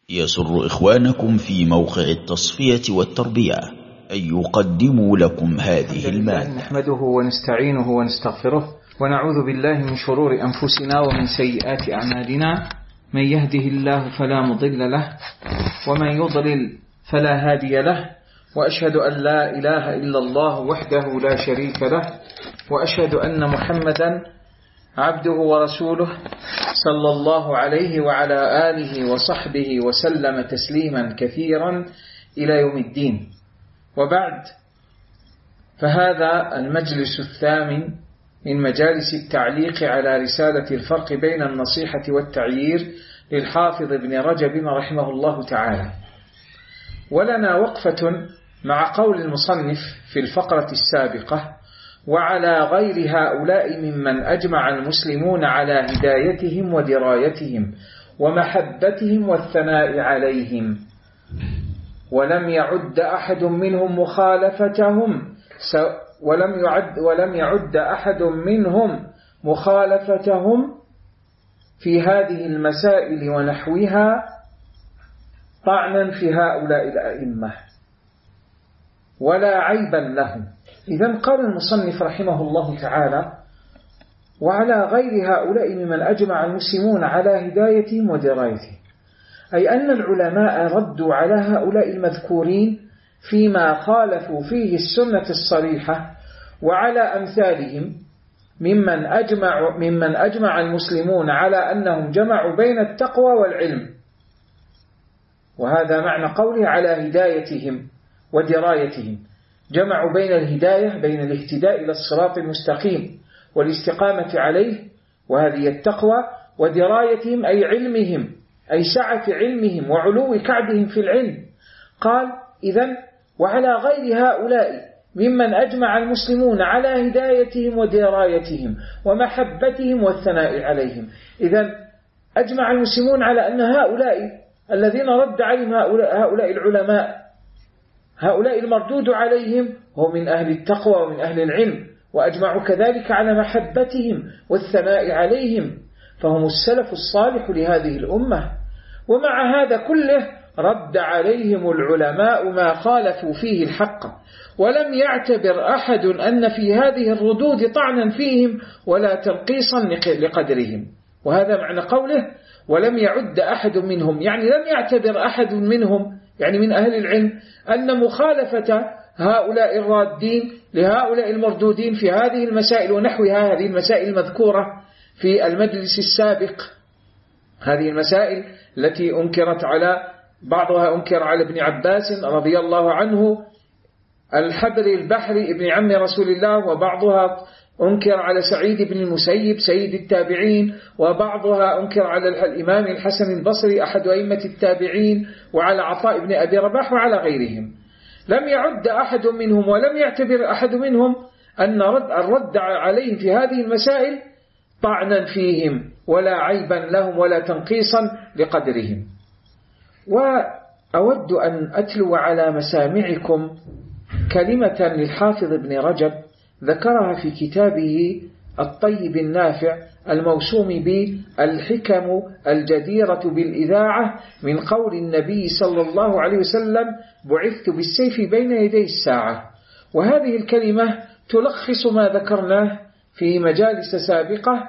يسر إخوانكم في موقع التصفية والتربية أن يقدموا لكم هذه المادة. نحمده ونستعينه ونستغفره ونعوذ بالله من شرور أنفسنا ومن سيئات أعمالنا. من يهده الله فلا مضل له ومن يضلل فلا هادي له، وأشهد أن لا إله إلا الله وحده لا شريك له، وأشهد أن محمدا عبده ورسوله صلى الله عليه وعلى آله وصحبه وسلم تسليما كثيرا إلى يوم الدين. وبعد، فهذا المجلس الثامن من مجالس التعليق على رسالة الفرق بين النصيحة والتعيير للحافظ ابن رجب رحمه الله تعالى. ولنا وقفة مع قول المصنف في الفقرة السابقة: وعلى غير هؤلاء ممن أجمع المسلمون على هدايتهم ودرايتهم ومحبتهم والثناء عليهم، ولم يعد أحد منهم مخالفتهم في هذه المسائل ونحوها طعنا في هؤلاء الأئمة ولا عيبا لهم. إذن قال المصنف رحمه الله تعالى: وعلى غير هؤلاء ممن أجمع المسلمون على هدايتهم ودرايتهم، أي أن العلماء ردوا على هؤلاء المذكورين فيما خالفوا فيه السنة الصريحة، وعلى أمثالهم ممن أجمع المسلمون على أنهم جمعوا بين التقوى والعلم. وهذا معنى قوله على هدايتهم ودرايتهم، جمعوا بين الهداية، بين الاهتداء إلى الصراط المستقيم والاستقامة عليه، وهذه التقوى، ودرايتهم أي علمهم، أي سعة علمهم وعلو كعبهم في العلم. قال: إذن وعلى غير هؤلاء ممن أجمع المسلمون على هدايتهم ودرايتهم ومحبتهم والثناء عليهم. إذن أجمع المسلمون على أن هؤلاء الذين رد عليهم هؤلاء العلماء، هؤلاء المردود عليهم هم من أهل التقوى ومن أهل العلم، وأجمعوا كذلك على محبتهم والثناء عليهم، فهم السلف الصالح لهذه الأمة. ومع هذا كله رد عليهم العلماء ما خالفوا فيه الحق، ولم يعتبر أحد أن في هذه الردود طعنا فيهم ولا تنقيصا لقدرهم. وهذا معنى قوله ولم يعد أحد منهم، يعني لم يعتبر أحد منهم، يعني من أهل العلم، أن مخالفة هؤلاء الرادين لهؤلاء المردودين في هذه المسائل ونحوها، هذه المسائل المذكورة في المجلس السابق، هذه المسائل التي أنكرت على بعضها، أنكر على ابن عباس رضي الله عنه الحبر البحري ابن عم رسول الله، وبعضها أنكر على سعيد بن المسيب سيد التابعين، وبعضها أنكر على الإمام الحسن البصري أحد أئمة التابعين، وعلى عطاء بن أبي رباح وعلى غيرهم. لم يعد أحد منهم ولم يعتبر أحد منهم أن الرد عليهم في هذه المسائل طعنا فيهم ولا عيبا لهم ولا تنقيصا لقدرهم. وأود أن أتلو على مسامعكم كلمة للحافظ ابن رجب ذكرها في كتابه الطيب النافع الموسوم بالحكم الجديرة بالإذاعة من قول النبي صلى الله عليه وسلم: بعثت بالسيف بين يدي الساعة. وهذه الكلمة تلخص ما ذكرناه في مجالس سابقة،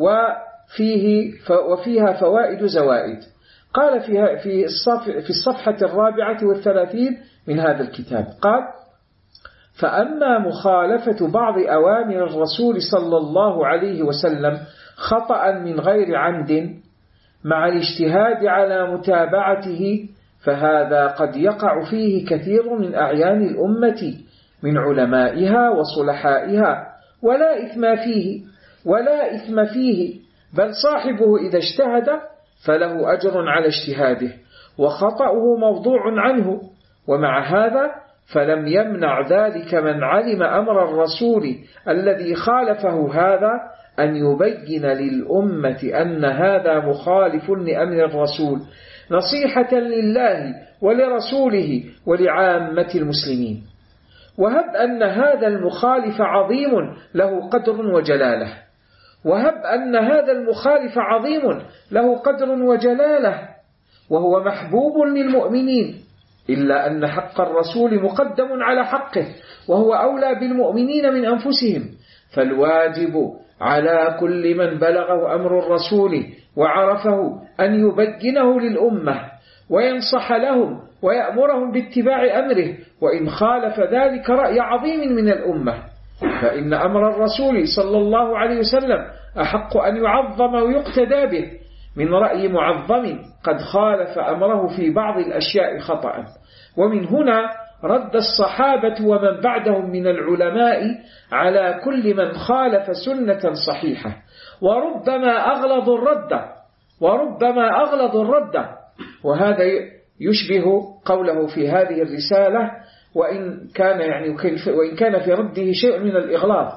وفيها فوائد زوائد. قال في الصفحة 34 من هذا الكتاب، قال: فأما مخالفة بعض أوامر الرسول صلى الله عليه وسلم خطأ من غير عمد مع الاجتهاد على متابعته، فهذا قد يقع فيه كثير من أعيان الأمة من علمائها وصلحائها، ولا إثم فيه، بل صاحبه إذا اجتهد فله أجر على اجتهاده، وخطأه موضوع عنه. ومع هذا فلم يمنع ذلك من علم أمر الرسول الذي خالفه هذا أن يبين للأمة أن هذا مخالف لأمر الرسول، نصيحة لله ولرسوله ولعامة المسلمين. وهب أن هذا المخالف عظيم له قدر وجلاله، وهب أن هذا المخالف عظيم له قدر وجلاله، وهو محبوب للمؤمنين، إلا أن حق الرسول مقدم على حقه، وهو أولى بالمؤمنين من أنفسهم. فالواجب على كل من بلغه أمر الرسول وعرفه أن يبينه للأمة وينصح لهم ويأمرهم باتباع أمره، وإن خالف ذلك رأي عظيم من الأمة، فإن أمر الرسول صلى الله عليه وسلم أحق أن يعظم ويقتدى به من رأي معظم قد خالف أمره في بعض الأشياء خطأ. ومن هنا رد الصحابة ومن بعدهم من العلماء على كل من خالف سنة صحيحة، وربما أغلظ الرد، وهذا يشبه قوله في هذه الرسالة، وإن كان في رده شيء من الإغلاظ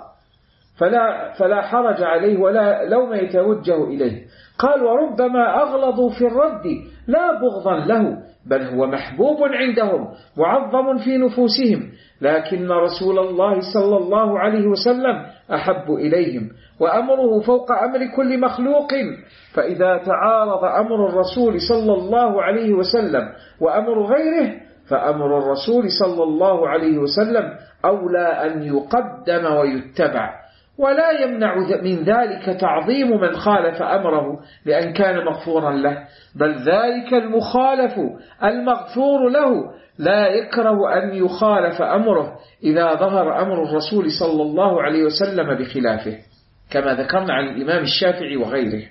فلا حرج عليه ولا لوم يتوجه إليه. قال: وربما أغلظوا في الرد لا بغضا له، بل هو محبوب عندهم معظم في نفوسهم، لكن رسول الله صلى الله عليه وسلم أحب إليهم، وأمره فوق أمر كل مخلوق. فإذا تعارض أمر الرسول صلى الله عليه وسلم وأمر غيره، فأمر الرسول صلى الله عليه وسلم أولى أن يقدم ويتبع، ولا يمنع من ذلك تعظيم من خالف أمره لأن كان مغفورا له، بل ذلك المخالف المغفور له لا يكره أن يخالف أمره إذا ظهر أمر الرسول صلى الله عليه وسلم بخلافه، كما ذكرنا عن الإمام الشافعي وغيره.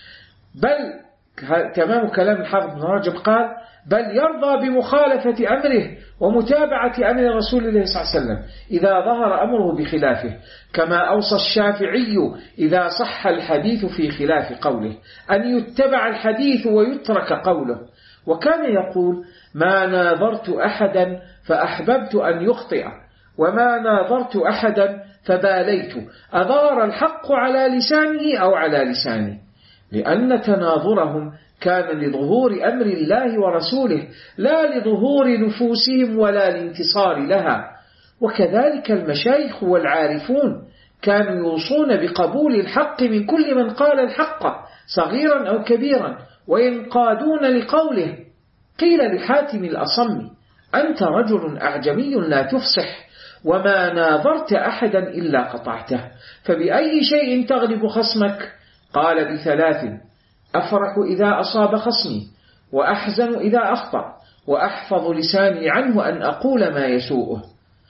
بل تمام كلام الحافظ بن رجب قال: بل يرضى بمخالفة أمره ومتابعة أمر رسول الله صلى الله عليه وسلم إذا ظهر أمره بخلافه، كما أوصى الشافعي إذا صح الحديث في خلاف قوله أن يتبع الحديث ويترك قوله. وكان يقول: ما ناظرت أحدا فأحببت أن يخطئ، وما ناظرت أحدا فباليت أظهر الحق على لسانه أو على لسانه، لأن تناظرهم كان لظهور أمر الله ورسوله لا لظهور نفوسهم ولا لانتصار لها. وكذلك المشايخ والعارفون كانوا يوصون بقبول الحق من كل من قال الحق صغيرا أو كبيرا، وينقادون لقوله. قيل لحاتم الأصم: أنت رجل أعجمي لا تفصح، وما ناظرت أحدا إلا قطعته، فبأي شيء تغلب خصمك؟ قال: بثلاث: أفرح إذا أصاب خصمي، وأحزن إذا أخطأ، وأحفظ لساني عنه أن أقول ما يسوءه.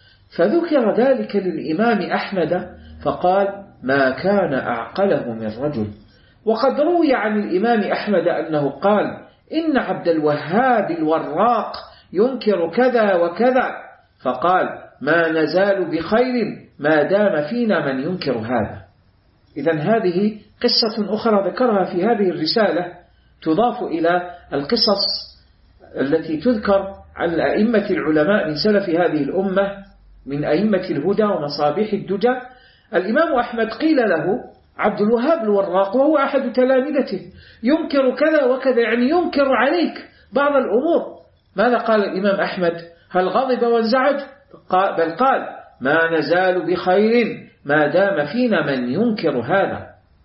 فذكر ذلك للإمام أحمد فقال: ما كان أعقله من رجل. وقد روي عن الإمام أحمد أنه قال: إن عبد الوهاب الوراق ينكر كذا وكذا، فقال: ما نزال بخير ما دام فينا من ينكر هذا. إذن هذه قصة أخرى ذكرها في هذه الرسالة تضاف إلى القصص التي تذكر عن أئمة العلماء من سلف هذه الأمة من أئمة الهدى ومصابيح الدجى. الإمام أحمد قيل له عبد الوهاب الوراق وهو أحد تلامذته ينكر كذا وكذا، يعني ينكر عليك بعض الأمور. ماذا قال الإمام أحمد؟ هل غضب وانزعج؟ بل قال: ما نزال بخير ما دام فينا من ينكر هذا.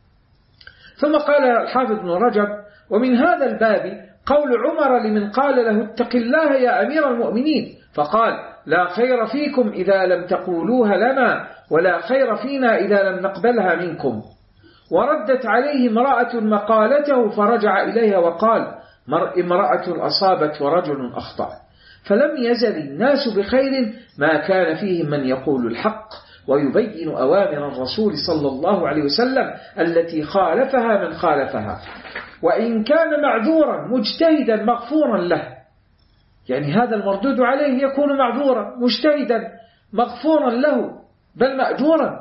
ثم قال الحافظ بن رجب: ومن هذا الباب قول عمر لمن قال له: اتق الله يا أمير المؤمنين، فقال: لا خير فيكم إذا لم تقولوها لنا، ولا خير فينا إذا لم نقبلها منكم. وردت عليه امرأة مقالته فرجع إليها وقال: امرأة أصابت ورجل أخطأ. فلم يزل الناس بخير ما كان فيهم من يقول الحق ويبين أوامر الرسول صلى الله عليه وسلم التي خالفها من خالفها، وإن كان معذورا مجتهدا مغفورا له. يعني هذا المردود عليه يكون معذورا مجتهدا مغفورا له بل مأجورا.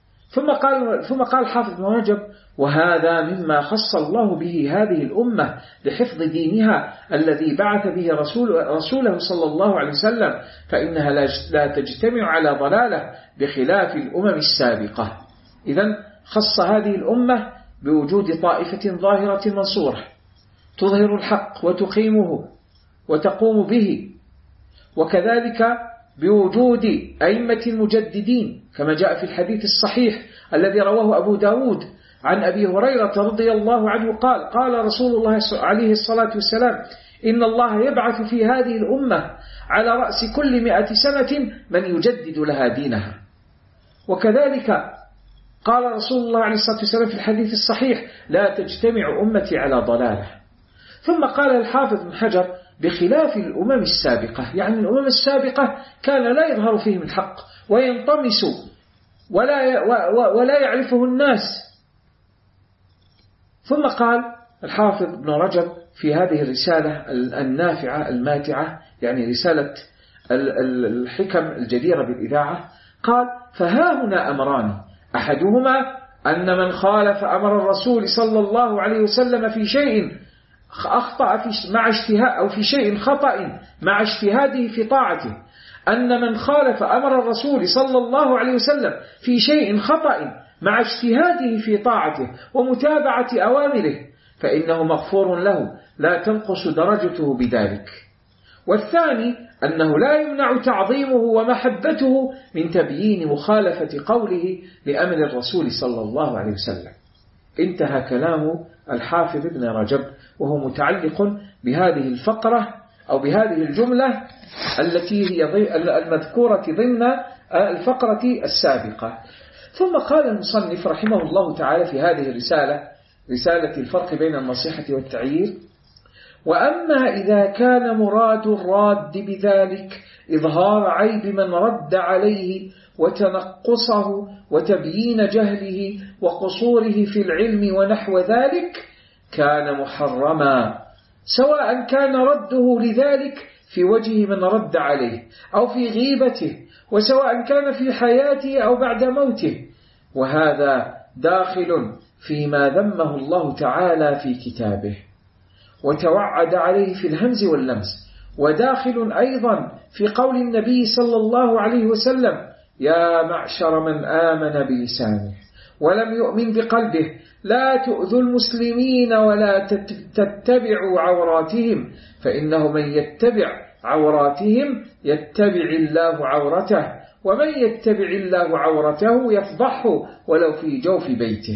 ثم قال حافظ بن رجب: وهذا مما خص الله به هذه الأمة لحفظ دينها الذي بعث به رسوله صلى الله عليه وسلم، فإنها لا تجتمع على ضلالة بخلاف الأمم السابقة. إذن خص هذه الأمة بوجود طائفة ظاهرة منصورة تظهر الحق وتقيمه وتقوم به، وكذلك بوجود أئمة المجددين كما جاء في الحديث الصحيح الذي رواه أبو داود عن أبي هريرة رضي الله عنه قال: قال رسول الله عليه الصلاة والسلام: إن الله يبعث في هذه الأمة على رأس كل 100 سنة من يجدد لها دينها. وكذلك قال رسول الله عليه الصلاة والسلام في الحديث الصحيح: لا تجتمع أمتي على ضلالة. ثم قال الحافظ بن حجر: بخلاف الأمم السابقة، يعني الأمم السابقة كان لا يظهر فيهم الحق وينطمس ولا يعرفه الناس. ثم قال الحافظ بن رجب في هذه الرسالة النافعة الماتعة، يعني رسالة الحكم الجديرة بالإذاعة، قال: فها هنا أمران، أحدهما أن من خالف أمر الرسول صلى الله عليه وسلم في شيء أخطأ مع اجتهاد، أو في شيء خطأ مع اجتهاده في طاعته، أن من خالف أمر الرسول صلى الله عليه وسلم في شيء خطأ مع اجتهاده في طاعته ومتابعة أوامره فإنه مغفور له، لا تنقص درجته بذلك. والثاني أنه لا يمنع تعظيمه ومحبته من تبيين مخالفة قوله لأمر الرسول صلى الله عليه وسلم. انتهى كلام الحافظ ابن رجب، وهو متعلق بهذه الفقرة أو بهذه الجملة التي هي المذكورة ضمن الفقرة السابقة. ثم قال المصنف رحمه الله تعالى في هذه الرسالة، رسالة الفرق بين النصيحة والتعيير: وأما إذا كان مراد الراد بذلك إظهار عيب من رد عليه وتنقصه وتبيين جهله وقصوره في العلم ونحو ذلك، كان محرما، سواء كان رده لذلك في وجه من رد عليه أو في غيبته، وسواء كان في حياته أو بعد موته. وهذا داخل فيما ذمه الله تعالى في كتابه وتوعد عليه في الهمز واللمس، وداخل أيضا في قول النبي صلى الله عليه وسلم: يا معشر من آمن بلسانه ولم يؤمن بقلبه لا تؤذوا المسلمين ولا تتبعوا عوراتهم، فإنه من يتبع عوراتهم يتبع الله عورته، ومن يتبع الله عورته يفضحه ولو في جوف بيته.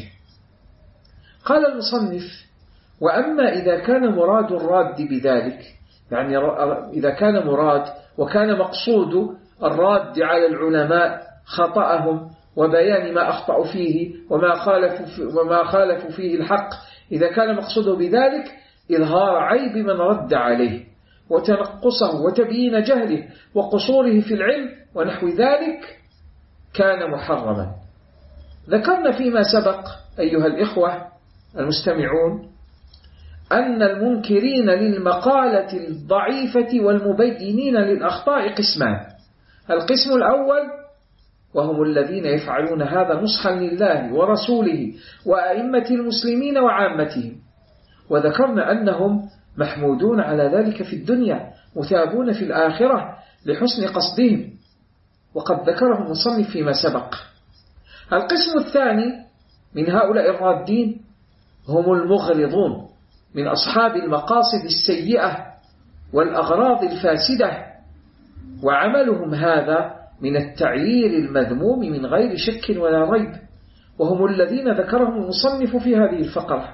قال المصنف: وأما إذا كان مراد الراد بذلك، يعني إذا كان مراد وكان مقصود الراد على العلماء خطأهم وبيان ما أخطأوا فيه وما خالفوا فيه الحق، إذا كان مقصوده بذلك إظهار عيب من رد عليه وتنقصه وتبيين جهله وقصوره في العلم ونحو ذلك، كان محرما. ذكرنا فيما سبق أيها الإخوة المستمعون أن المنكرين للمقالة الضعيفة والمبينين للأخطاء قسمان: القسم الأول وهم الذين يفعلون هذا نصحا لله ورسوله وأئمة المسلمين وعامتهم، وذكرنا أنهم محمودون على ذلك في الدنيا مثابون في الآخرة لحسن قصدهم، وقد ذكره المصنف فيما سبق. القسم الثاني من هؤلاء الرادين هم المغرضون من أصحاب المقاصد السيئة والأغراض الفاسدة، وعملهم هذا من التعيير المذموم من غير شك ولا ريب، وهم الذين ذكرهم المصنف في هذه الفقرة.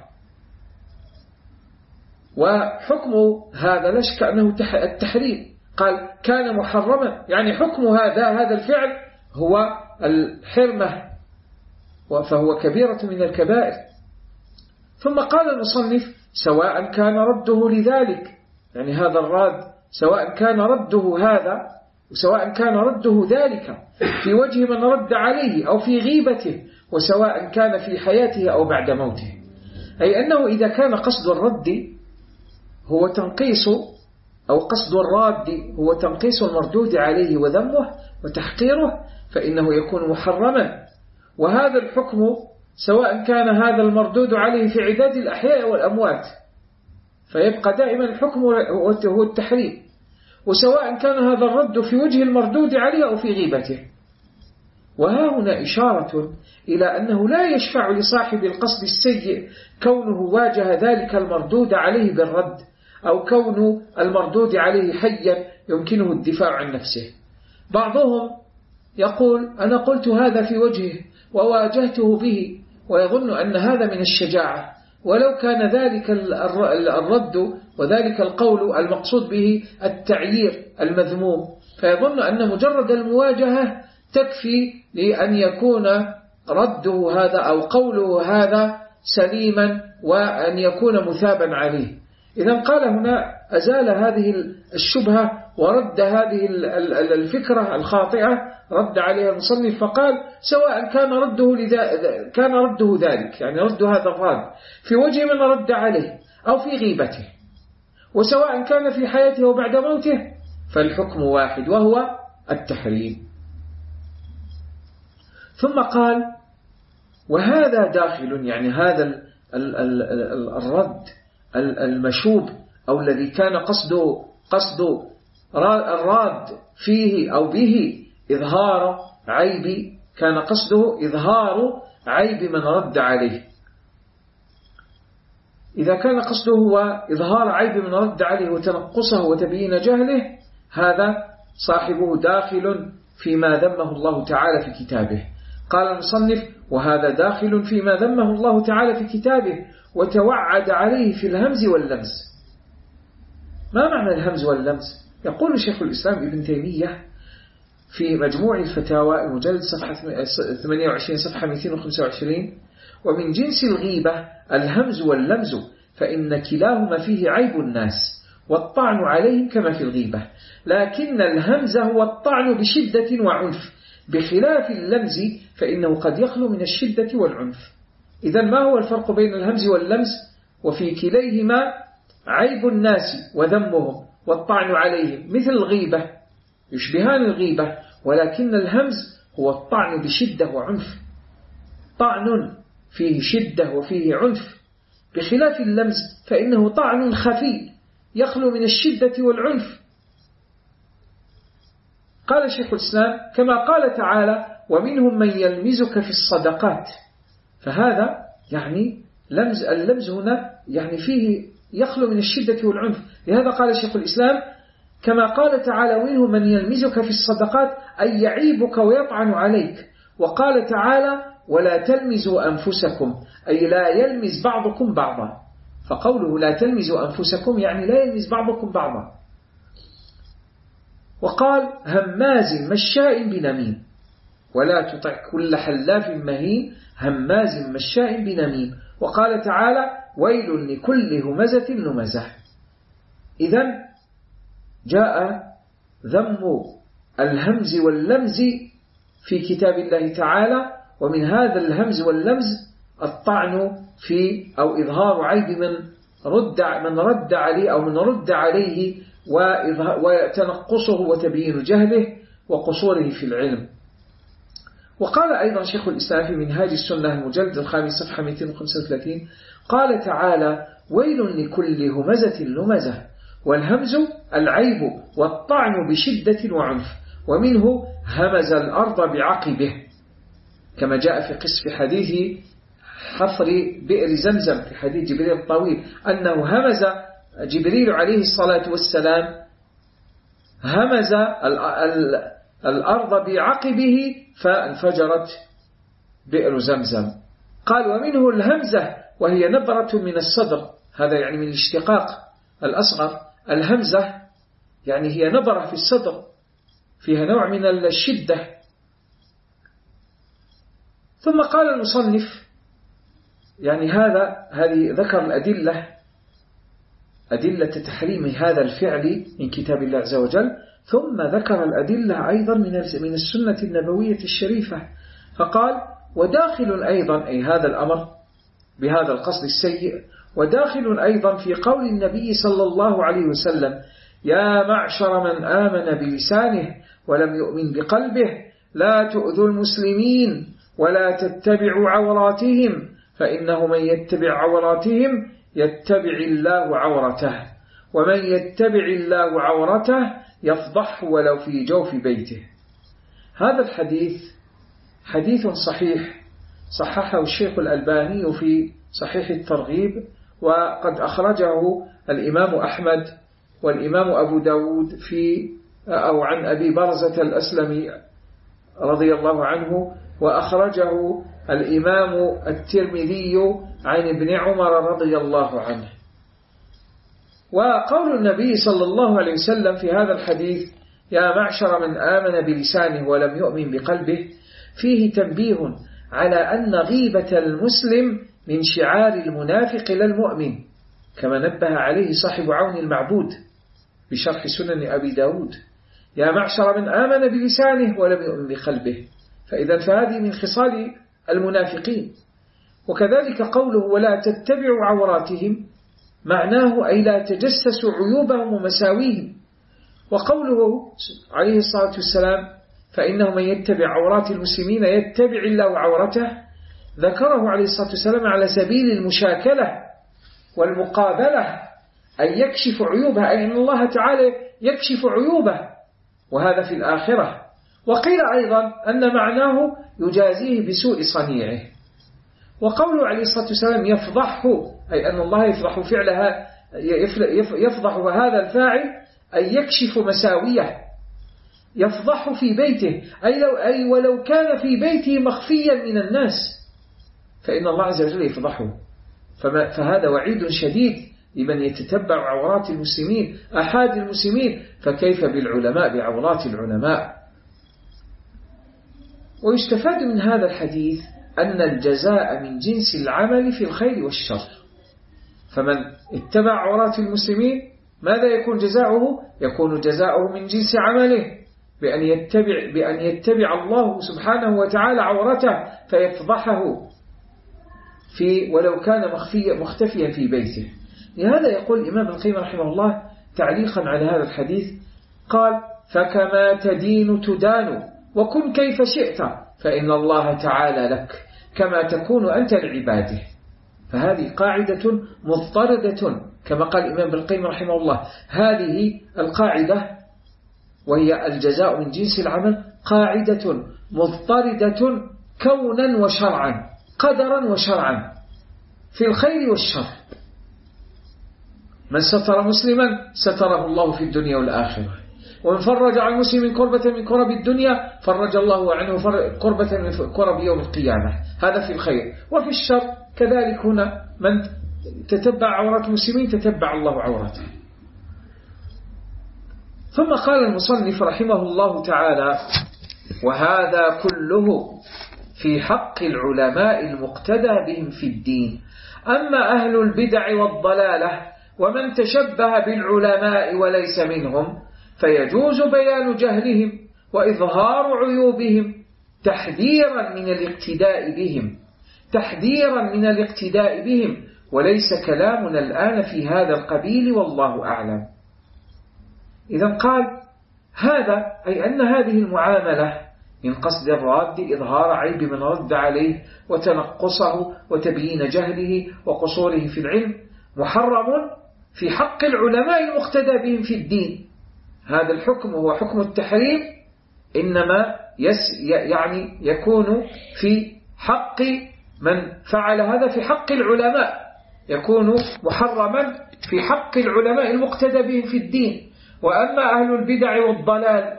وحكم هذا لا شك أنه التحريم، قال كان محرما، يعني حكم هذا الفعل هو الحرمة، فهو كبيرة من الكبائر. ثم قال المصنف: سواء كان رده لذلك، يعني هذا الراد سواء كان رده هذا وسواء كان رده ذلك في وجه من رد عليه أو في غيبته، وسواء كان في حياته أو بعد موته. أي أنه إذا كان قصد الرد هو تنقيص، أو قصد الراد هو تنقيص المردود عليه وذمه وتحقيره، فإنه يكون محرما. وهذا الحكم سواء كان هذا المردود عليه في عداد الأحياء والأموات، فيبقى دائما الحكم هو التحريم، وسواء كان هذا الرد في وجه المردود عليه أو في غيبته. وها هنا إشارة إلى أنه لا يشفع لصاحب القصد السيء كونه واجه ذلك المردود عليه بالرد، أو كون المردود عليه حيا يمكنه الدفاع عن نفسه. بعضهم يقول: أنا قلت هذا في وجهه وواجهته به، ويظن أن هذا من الشجاعة، ولو كان ذلك الرد وذلك القول المقصود به التعيير المذموم، فيظن أن مجرد المواجهة تكفي لأن يكون رده هذا أو قوله هذا سليما وأن يكون مثابا عليه. إذن قال هنا أزال هذه الشبهة ورد هذه الفكرة الخاطئة، رد عليها المصنف فقال سواء كان رده ذلك، يعني رد هذا الرد في وجه من رد عليه أو في غيبته، وسواء كان في حياته وبعد موته فالحكم واحد وهو التحريم. ثم قال وهذا داخل، يعني هذا الرد المشوب أو الذي كان قصد الراد فيه أو به إظهار عيب، كان قصده إظهار عيب من رد عليه. إذا كان قصده هو إظهار عيب من رد عليه وتنقصه وتبيين جهله، هذا صاحبه داخل فيما ذمه الله تعالى في كتابه. قال المصنف وهذا داخل فيما ذمه الله تعالى في كتابه وتوعد عليه في الهمز واللمز. ما معنى الهمز واللمز؟ يقول شيخ الإسلام ابن تيمية في مجموع الفتاوى المجلد صفحة 28 صفحة 225: ومن جنس الغيبة الهمز واللمز، فإن كلاهما فيه عيب الناس والطعن عليهم كما في الغيبة، لكن الهمز هو الطعن بشدة وعنف، بخلاف اللمز فإنه قد يخلو من الشدة والعنف. إذن ما هو الفرق بين الهمز واللمز؟ وفي كليهما عيب الناس وذمهم والطعن عليهم مثل الغيبة، يشبهان الغيبة، ولكن الهمز هو الطعن بشدة وعنف، طعن فيه شدة وفيه عنف، بخلاف اللمز فإنه طعن خفي يخلو من الشدة والعنف. قال شيخ الإسلام كما قال تعالى ومنهم من يلمزك في الصدقات، فهذا يعني اللمز هنا يعني فيه يخلو من الشدة والعنف. لهذا قال شيخ الإسلام كما قال تعالى ومنهم من يلمزك في الصدقات أي يعيبك ويطعن عليك. وقال تعالى ولا تلمزوا أنفسكم أي لا يلمز بعضكم بعضا، فقوله لا تلمزوا أنفسكم يعني لا يلمز بعضكم بعضا. وقال هماز مشاء بنميم ولا تطع كل حلاف مهين هماز مشاء بنميم. وقال تعالى ويل لكل همزة لمزة. إذن جاء ذم الهمز واللمز في كتاب الله تعالى، ومن هذا الهمز واللمز الطعن في أو إظهار عيب من رد عليه أو من رد عليه وتنقصه وتبيين جهله وقصوره في العلم. وقال أيضا شيخ الإسلام في منهاج السنة المجلد الخامس صفحة 235 قال تعالى ويل لكل همزة لمزة. والهمز العيب والطعن بشدة وعنف، ومنه همز الأرض بعقبه كما جاء في قصة حديث حفر بئر زمزم في حديث جبريل الطويل أنه همز جبريل عليه الصلاة والسلام همز الأرض بعقبه فانفجرت بئر زمزم. قال ومنه الهمزة وهي نبرة من الصدر، هذا يعني من الاشتقاق الأصغر. الهمزة يعني هي نبرة في الصدر فيها نوع من الشدة. ثم قال المصنف يعني هذه ذكر الأدلة أدلة تحريم هذا الفعل من كتاب الله عز وجل، ثم ذكر الأدلة أيضا من السنة النبوية الشريفة، فقال وداخل أيضا أي هذا الأمر بهذا القصد السيء، وداخل أيضا في قول النبي صلى الله عليه وسلم يا معشر من آمن بلسانه ولم يؤمن بقلبه لا تؤذوا المسلمين ولا تتبعوا عوراتهم فإنه من يتبع عوراتهم يتبع الله عورته ومن يتبع الله عورته يفضح ولو في جوف بيته. هذا الحديث حديث صحيح صححه الشيخ الألباني في صحيح الترغيب، وقد أخرجه الإمام أحمد والإمام أبو داود أو عن أبي برزة الأسلمي رضي الله عنه، وأخرجه الإمام الترمذي عن ابن عمر رضي الله عنه. وقول النبي صلى الله عليه وسلم في هذا الحديث يا معشر من آمن بلسانه ولم يؤمن بقلبه فيه تنبيه على أن غيبة المسلم من شعار المنافق للمؤمن، كما نبه عليه صاحب عون المعبود بشرح سنن أبي داود. يا معشر من آمن بلسانه ولم يؤمن بقلبه، فهذه من خصال المنافقين. وكذلك قوله ولا تتبعوا عوراتهم معناه أي لا تجسسوا عيوبهم ومساويهم. وقوله عليه الصلاة والسلام فإنه من يتبع عورات المسلمين يتبع الله عورته، ذكره عليه الصلاة والسلام على سبيل المشاكلة والمقابلة، أي يكشف عيوبها، أي أن الله تعالى يكشف عيوبه، وهذا في الآخرة. وقيل أيضا أن معناه يجازيه بسوء صنيعه. وقوله عليه الصلاة والسلام يفضحه، أي أن الله يفضح فعلها، يفضح هذا الفاعل، أي يكشف مساويه، يفضح في بيته، أي ولو كان في بيته مخفيا من الناس فإن الله عز وجل يفضحه. فهذا وعيد شديد لمن يتتبع عورات المسلمين، أحد المسلمين، فكيف بالعلماء، بعورات العلماء. ويستفاد من هذا الحديث أن الجزاء من جنس العمل في الخير والشر، فمن اتبع عورات المسلمين ماذا يكون جزاؤه؟ يكون جزاؤه من جنس عمله، بأن يتبع الله سبحانه وتعالى عورته فيفضحه ولو كان مختفيا في بيته. لهذا يقول الإمام ابن القيم رحمه الله تعليقا على هذا الحديث قال فكما تدين تدان وكن كيف شئت فإن الله تعالى لك كما تكون أنت لعباده. فهذه قاعدة مضطردة كما قال الإمام ابن القيم رحمه الله. هذه القاعدة وهي الجزاء من جنس العمل قاعدة مضطردة كونا وشرعا، قدرا وشرعا، في الخير والشر. من ستر مسلما ستره الله في الدنيا والآخرة، ومن فرج عن مسلم كربة من كرب الدنيا فرج الله عنه كربة من كرب يوم القيامة. هذا في الخير. وفي الشر كذلك هنا من تتبع عورات المسلمين تتبع الله عورته. ثم قال المصنف رحمه الله تعالى وهذا كله في حق العلماء المقتدى بهم في الدين. أما أهل البدع والضلالة ومن تشبه بالعلماء وليس منهم فيجوز بيان جهلهم وإظهار عيوبهم تحذيرا من الاقتداء بهم وليس كلامنا الآن في هذا القبيل والله أعلم. إذن قال هذا أي أن هذه المعاملة من قصد الرد إظهار عيب من رد عليه وتنقصه وتبيين جهله وقصوره في العلم محرم في حق العلماء المقتدى بهم في الدين. هذا الحكم هو حكم التحريم، إنما يعني يكون في حق من فعل هذا في حق العلماء، يكون محرما في حق العلماء المقتدى بهم في الدين. وأما أهل البدع والضلال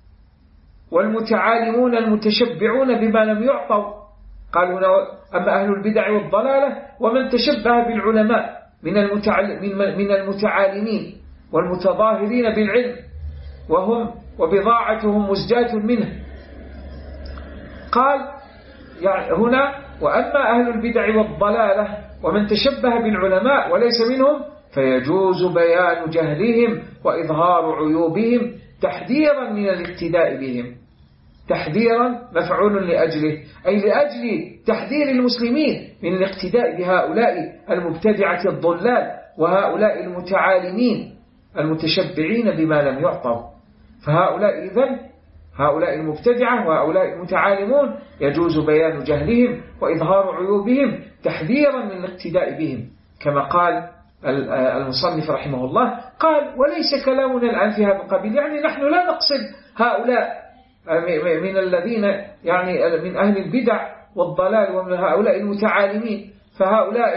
والمتعالمون المتشبعون بما لم يعطوا، قالوا أما أهل البدع والضلالة ومن تشبه بالعلماء من المتعالمين والمتظاهرين بالعلم وبضاعتهم مزجاة منه. قال يعني هنا وأما أهل البدع والضلالة ومن تشبه بالعلماء وليس منهم فيجوز بيان جهلهم وإظهار عيوبهم تحذيرا من الاقتداء بهم. تحذيرا مفعول لأجله، أي لأجل تحذير المسلمين من الاقتداء بهؤلاء المبتدعة الضلال وهؤلاء المتعالمين المتشبعين بما لم يعطوا. فهؤلاء إذن هؤلاء المبتدعة وهؤلاء المتعالمون يجوز بيان جهلهم وإظهار عيوبهم تحذيرا من الاقتداء بهم، كما قال المصنف رحمه الله. قال وليس كلامنا الآن في هذا القبيل، يعني نحن لا نقصد هؤلاء من الذين يعني من أهل البدع والضلال ومن هؤلاء المتعالمين، فهؤلاء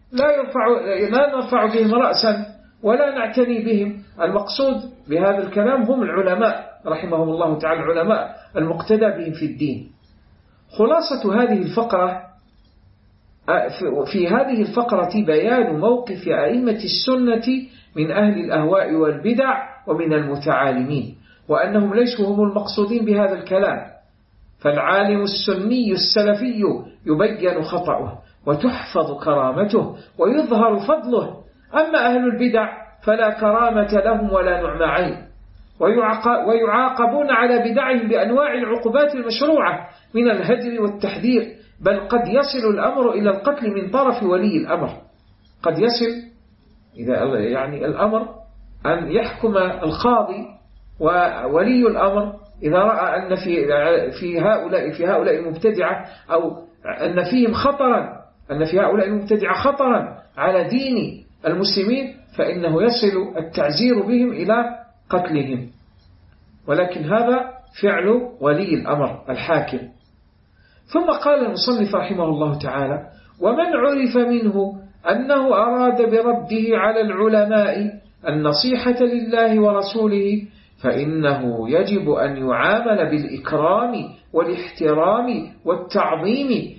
لا نرفع بهم رأسا ولا نعتني بهم. المقصود بهذا الكلام هم العلماء رحمهم الله تعالى، العلماء المقتدى بهم في الدين. خلاصة هذه الفقرة في هذه الفقرة بيان موقف أئمة السنة من أهل الأهواء والبدع ومن المتعالمين، وأنهم ليسوا هم المقصودين بهذا الكلام. فالعالم السني السلفي يبين خطأه وتحفظ كرامته ويظهر فضله، أما أهل البدع فلا كرامة لهم ولا نعم عين، ويعاقبون على بدعهم بأنواع العقوبات المشروعة من الهجر والتحذير، بل قد يصل الأمر إلى القتل من طرف ولي الأمر. قد يصل إذا يعني الأمر أن يحكم القاضي وولي الأمر إذا رأى أن في هؤلاء المبتدعة أو أن فيهم خطرا، أن في هؤلاء المبتدعة خطرا على دين المسلمين، فإنه يصل التعزير بهم إلى قتلهم. ولكن هذا فعل ولي الأمر الحاكم. ثم قال المصنف رحمه الله تعالى: ومن عرف منه أنه أراد برده على العلماء النصيحة لله ورسوله، فإنه يجب أن يعامل بالإكرام والاحترام والتعظيم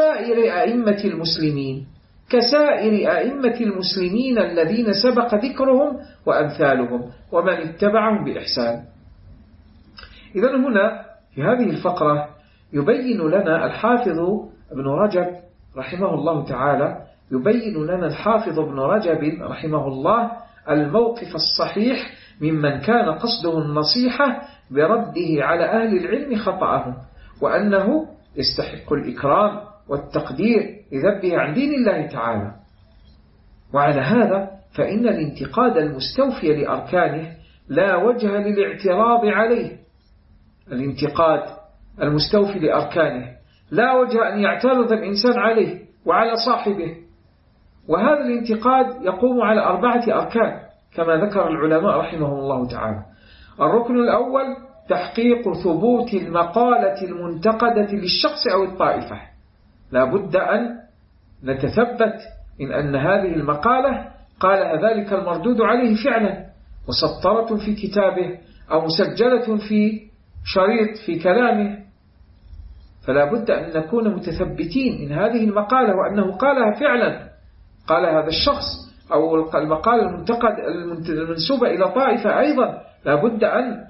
كسائر أئمة المسلمين الذين سبق ذكرهم وأمثالهم ومن اتبعهم بإحسان. إذن هنا في هذه الفقرة يبين لنا الحافظ ابن رجب رحمه الله تعالى رحمه الله الموقف الصحيح ممن كان قصده النصيحة برده على أهل العلم خطأهم، وأنه يستحق الإكرام والتقدير لذبه عن دين الله تعالى. وعلى هذا فإن الانتقاد المستوفي لأركانه لا وجه للاعتراض عليه. الانتقاد المستوفي لأركانه لا وجه أن يعترض الإنسان عليه وعلى صاحبه، وهذا الانتقاد يقوم على 4 أركان كما ذكر العلماء رحمهم الله تعالى. الركن الأول تحقيق ثبوت المقالة المنتقدة للشخص أو الطائفة. لا بد أن نتثبت من أن هذه المقالة قالها ذلك المردود عليه فعلا، مسطرة في كتابه أو مسجلة في شريط في كلامه، فلا بد أن نكون متثبتين من هذه المقالة وأنه قالها فعلا، قال هذا الشخص أو المقالة المنسوبة إلى طائفة أيضا لا بد أن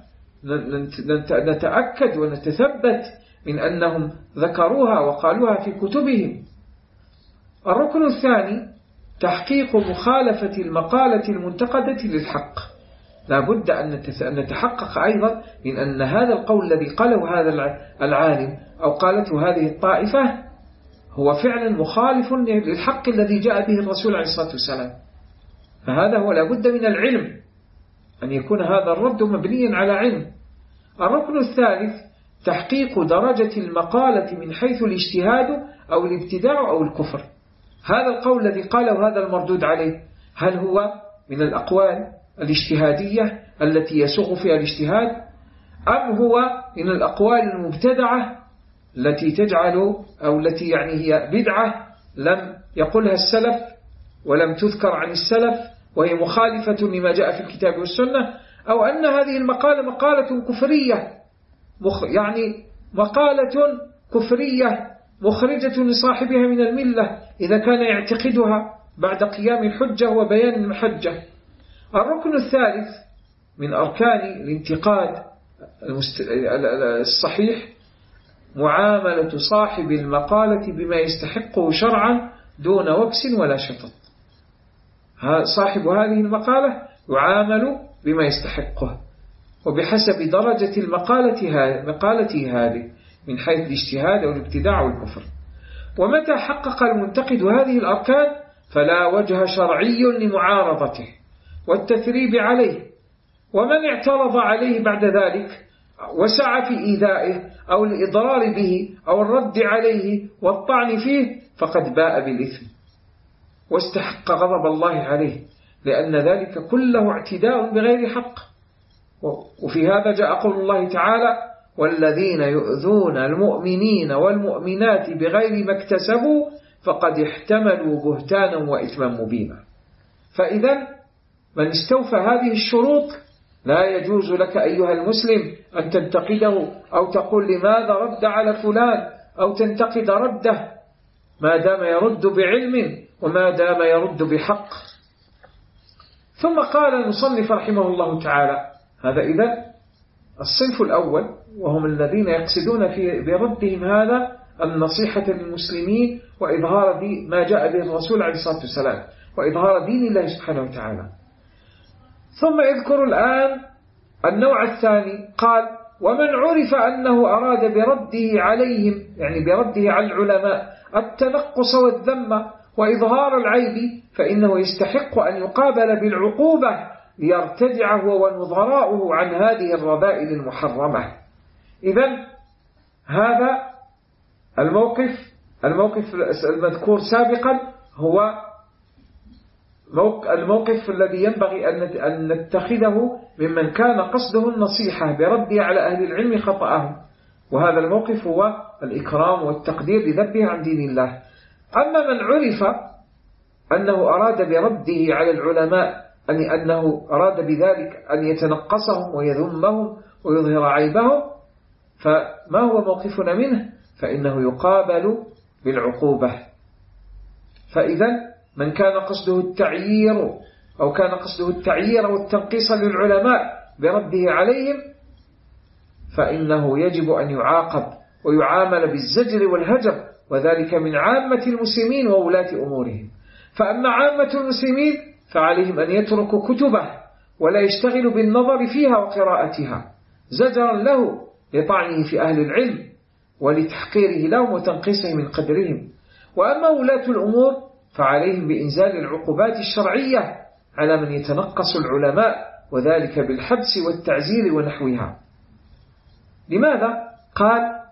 نتأكد ونتثبت من أنهم ذكروها وقالوها في كتبهم. الركن الثاني تحقيق مخالفة المقالة المنتقدة للحق. لا بد أن نتحقق أيضا من أن هذا القول الذي قاله هذا العالم أو قالته هذه الطائفة هو فعلا مخالف للحق الذي جاء به الرسول عليه الصلاة والسلام، فهذا هو لا بد من العلم، أن يكون هذا الرد مبنيا على علم. الركن الثالث تحقيق درجة المقالة من حيث الاجتهاد أو الابتداع أو الكفر. هذا القول الذي قاله هذا المردود عليه هل هو من الأقوال الاجتهادية التي يسوغ فيها الاجتهاد، أم هو من الأقوال المبتدعة التي تجعل أو التي يعني هي بدعة لم يقلها السلف ولم تذكر عن السلف وهي مخالفة لما جاء في الكتاب والسنة، أو أن هذه المقالة مقالة كفرية يعني مقالة كفرية مخرجة لصاحبها من الملة إذا كان يعتقدها بعد قيام الحجة وبيان المحجة. الركن الثالث من أركان الانتقاد الصحيح معاملة صاحب المقالة بما يستحقه شرعا دون وكس ولا شطط. صاحب هذه المقالة يعامل بما يستحقه وبحسب درجة مقالته هذه من حيث الاجتهاد أو الابتداع والكفر. ومتى حقق المنتقد هذه الأركان فلا وجه شرعي لمعارضته والتثريب عليه، ومن اعترض عليه بعد ذلك وسعى في إيذائه أو الإضرار به أو الرد عليه والطعن فيه فقد باء بالإثم واستحق غضب الله عليه، لأن ذلك كله اعتداء بغير حق. وفي هذا جاء قول الله تعالى: والذين يؤذون المؤمنين والمؤمنات بغير ما اكتسبوا فقد احتملوا بهتانا وإثما مبينا. فإذا من استوفى هذه الشروط لا يجوز لك أيها المسلم أن تنتقده أو تقول لماذا رد على فلان أو تنتقد رده ما دام يرد بعلم وما دام يرد بحق. ثم قال المصنف رحمه الله تعالى: هذا إذن الصنف الأول، وهم الذين يقصدون بردهم هذا النصيحة للمسلمين وإظهار ما جاء به الرسول عليه الصلاة والسلام وإظهار دين الله سبحانه وتعالى. ثم يذكر الآن النوع الثاني، قال: ومن عرف أنه أراد برده عليهم، يعني برده على العلماء، التنقص والذم وإظهار العيب، فإنه يستحق أن يقابل بالعقوبة ليرتدع هو ونظراؤه عن هذه الرذائل المحرمة. إذن هذا الموقف المذكور سابقا هو الموقف الذي ينبغي أن نتخذه ممن كان قصده النصيحة برده على أهل العلم خطأهم، وهذا الموقف هو الإكرام والتقدير لذبه عن دين الله. أما من عرف أنه أراد برده على العلماء أنه أراد بذلك أن يتنقصهم ويذمهم ويظهر عيبهم، فما هو موقفنا منه؟ فإنه يقابل بالعقوبة. فإذا من كان قصده التعيير أو كان قصده التعيير والتنقيص للعلماء برده عليهم، فإنه يجب أن يعاقب ويعامل بالزجر والهجر، وذلك من عامة المسلمين وولاة أمورهم. فأما عامة المسلمين فعليهم أن يتركوا كتبه ولا يشتغلوا بالنظر فيها وقراءتها زجرا له لطعنه في أهل العلم ولتحقيره لهم وتنقيصه من قدرهم. وأما ولاة الأمور فعليهم بإنزال العقوبات الشرعية على من يتنقص العلماء، وذلك بالحبس والتعزير ونحوها. لماذا؟ قال: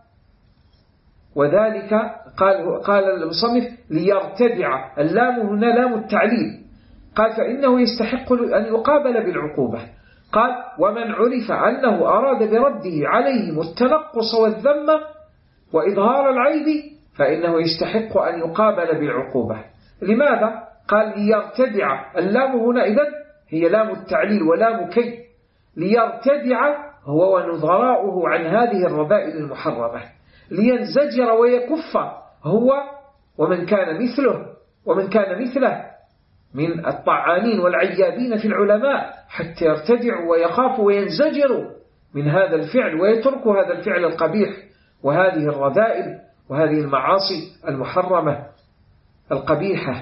وذلك قال المصنف ليرتدع، اللام هنا لام التعليل، قال: فإنه يستحق أن يقابل بالعقوبة. قال: ومن عرف أنه أراد برده عليهم التنقص والذم وإظهار العيب، فإنه يستحق أن يقابل بالعقوبة. لماذا؟ قال: ليرتدع، اللام هنا إذن هي لام التعليل ولام كي، ليرتدع هو ونظراؤه عن هذه الرذائل المحرمة، لينزجر ويكف هو ومن كان مثله من الطعانين والعيابين في العلماء، حتى يرتدعوا ويخافوا وينزجروا من هذا الفعل ويتركوا هذا الفعل القبيح وهذه الرذائل وهذه المعاصي المحرمة القبيحة.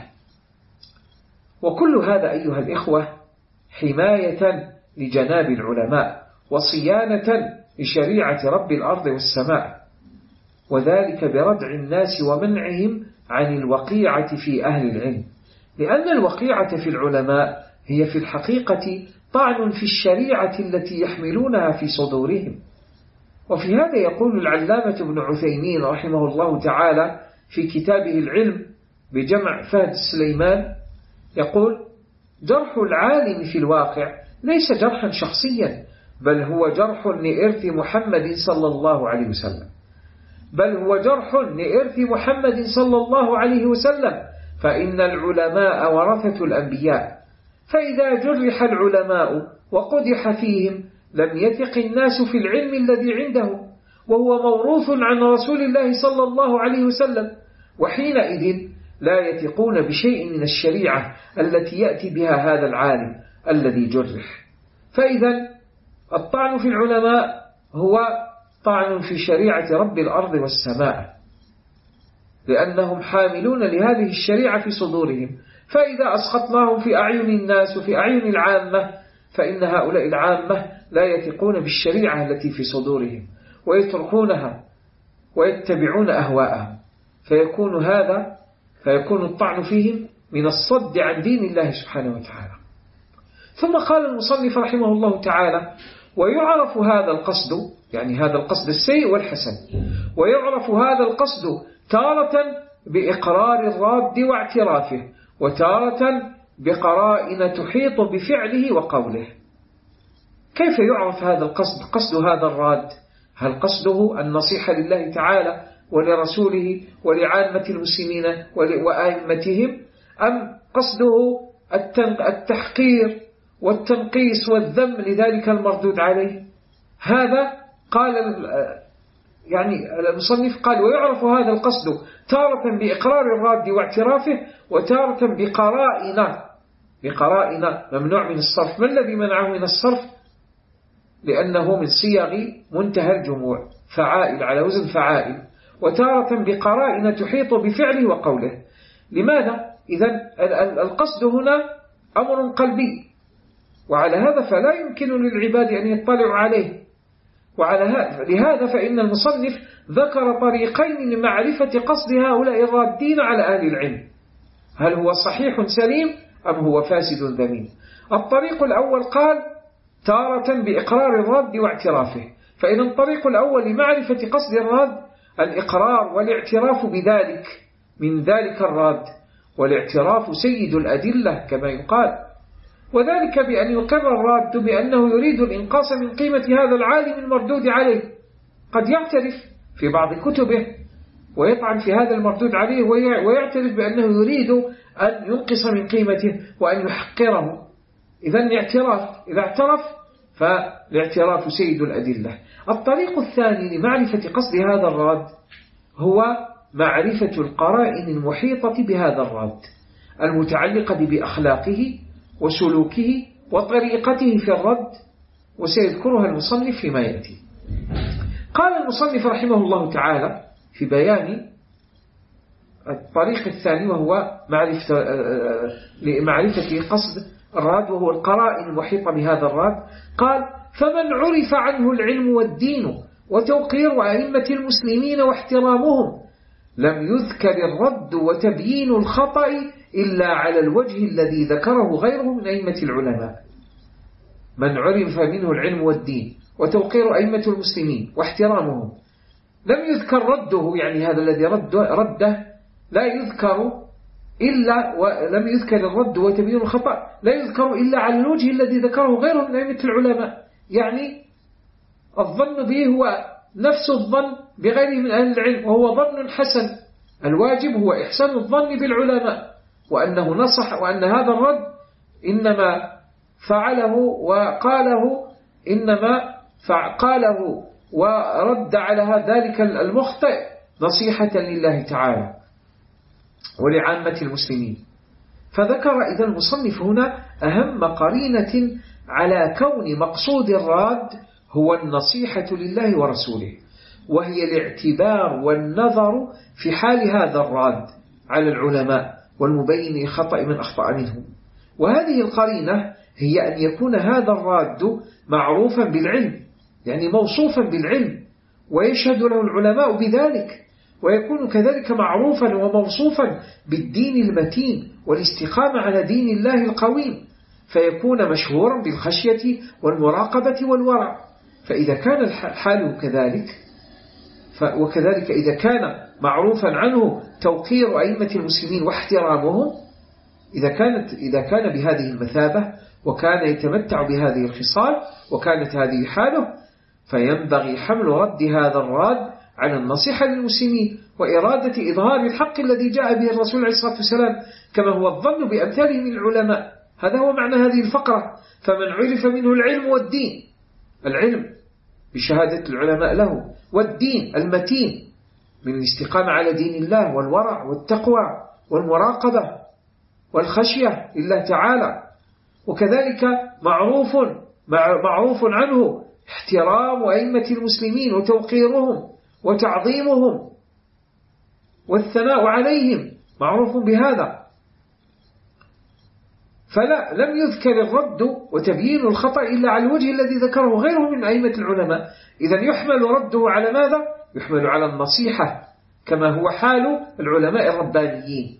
وكل هذا أيها الإخوة حماية لجناب العلماء وصيانة لشريعة رب الأرض والسماء، وذلك بردع الناس ومنعهم عن الوقيعة في أهل العلم، لأن الوقيعة في العلماء هي في الحقيقة طعن في الشريعة التي يحملونها في صدورهم. وفي هذا يقول العلامة ابن عثيمين رحمه الله تعالى في كتابه العلم بجمع فهد السليمان، يقول: جرح العالم في الواقع ليس جرحا شخصيا، بل هو جرح لإرث محمد صلى الله عليه وسلم، فإن العلماء ورثة الأنبياء، فإذا جرح العلماء وقدح فيهم لم يثق الناس في العلم الذي عنده، وهو موروث عن رسول الله صلى الله عليه وسلم، وحينئذ لا يثقون بشيء من الشريعة التي يأتي بها هذا العالم الذي جرح. فإذا الطعن في العلماء هو طعن في شريعة رب الأرض والسماء، لأنهم حاملون لهذه الشريعة في صدورهم، فإذا أسقطناهم في أعين الناس وفي أعين العامة، فإن هؤلاء العامة لا يثقون بالشريعة التي في صدورهم ويتركونها ويتبعون أهواءهم، فيكون الطعن فيهم من الصد عن دين الله سبحانه وتعالى. ثم قال المصنف رحمه الله تعالى: ويعرف هذا القصد، يعني هذا القصد السيء والحسن، ويعرف هذا القصد تارة بإقرار الراد واعترافه، وتارة بقرائن تحيط بفعله وقوله. كيف يعرف هذا القصد؟ قصد هذا الراد، هل قصده النصيحة لله تعالى ولرسوله ولعامة المسلمين وآئمتهم، أم قصده التحقير والتنقيس والذم لذلك المردود عليه؟ هذا قال يعني المصنف قال ويعرف هذا القصد تارة بإقرار الراد واعترافه، وتارة بقرائن ممنوع من الصرف. ما الذي منعه من الصرف؟ لأنه من صيغ منتهى الجموع، فعائل على وزن فعائل. وتارة بقرائن تحيط بفعله وقوله. لماذا؟ إذن القصد هنا أمر قلبي، وعلى هذا فلا يمكن للعباد أن يطلعوا عليه. لهذا فإن المصنف ذكر طريقين لمعرفة قصد هؤلاء الرادين على أهل العلم، هل هو صحيح سليم أم هو فاسد ذميم. الطريق الأول قال تارة بإقرار الراد واعترافه، فإن الطريق الأول لمعرفة قصد الراد الإقرار والاعتراف بذلك من ذلك الراد، والاعتراف سيد الأدلة كما يقال، وذلك بأن يقر الراد بأنه يريد الإنقاص من قيمة هذا العالم المردود عليه. قد يعترف في بعض كتبه ويطعن في هذا المردود عليه ويعترف بأنه يريد أن ينقص من قيمته وأن يحقره. إذن إذا اعترف فالاعتراف سيد الأدلة. الطريق الثاني لمعرفة قصد هذا الراد هو معرفة القرائن المحيطة بهذا الراد المتعلقة بأخلاقه وسلوكه وطريقته في الرد، وسيذكرها المصنف فيما يأتي. قال المصنف رحمه الله تعالى في بيان الطريق الثاني وهو معرفة قصد الراد وهو القرائن المحيطة بهذا الراد، قال فمن عرف عنه العلم والدين وتوقير أئمة المسلمين واحترامهم لم يذكر الرد وتبيين الخطأ إلا على الوجه الذي ذكره غيره من أئمة العلماء. من عرف منه العلم والدين وتوقير أئمة المسلمين واحترامهم لم يذكر رده، يعني هذا الذي رده لا يذكر إلا، ولم يذكر الرد وتبيين الخطأ لا يذكر إلا على الوجه الذي ذكره غيره من أئمة العلماء. يعني الظن به هو نفس الظن بغيره من أهل العلم، وهو ظن حسن. الواجب هو إحسان الظن بالعلماء، وأنه نصح، وأن هذا الرد إنما فعله وقاله ورد على ذلك المخطئ نصيحة لله تعالى ولعامة المسلمين. فذكر إذا المصنف هنا أهم قرينة على كون مقصود الراد هو النصيحة لله ورسوله، وهي الاعتبار والنظر في حال هذا الراد على العلماء والمبين خطأ من أخطأ منهم. وهذه القرينة هي أن يكون هذا الراد معروفا بالعلم، يعني موصوفا بالعلم ويشهد له العلماء بذلك، ويكون كذلك معروفا وموصوفا بالدين المتين والاستقامة على دين الله القويم، فيكون مشهورا بالخشية والمراقبة والورع. فإذا كان الحال كذلك، وكذلك إذا كان معروفا عنه توقير أئمة المسلمين واحترامهم، إذا كان بهذه المثابة وكان يتمتع بهذه الخصال وكانت هذه حاله، فينبغي حمل رد هذا الراد على النصيحة للمسلمين وإرادة إظهار الحق الذي جاء به الرسول عليه الصلاة والسلام، كما هو الظن بأمثاله من العلماء. هذا هو معنى هذه الفقرة. فمن عرف منه العلم والدين، العلم بشهادة العلماء له، والدين المتين من الاستقامة على دين الله والورع والتقوى والمراقبة والخشية لله تعالى، وكذلك معروف عنه احترام أئمة المسلمين وتوقيرهم وتعظيمهم والثناء عليهم، معروف بهذا. فلا لم يذكر الرد وتبيين الخطأ إلا على الوجه الذي ذكره غيره من أئمة العلماء. إذن يحمل رده على ماذا؟ يحمل على النصيحة كما هو حال العلماء الربانيين.